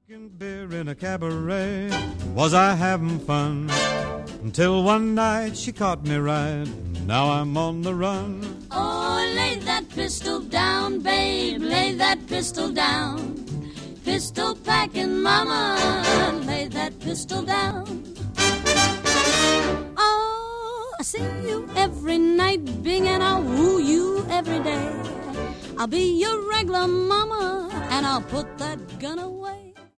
Beer in a cabaret, was I having fun? Until one night she caught me right, now I'm on the run. Oh, lay that pistol down, babe, lay that pistol down. Pistol packing mama, lay that pistol down. Oh, I see you every night, Bing, and I'll woo you every day. I'll be your regular mama, and I'll put that gun away.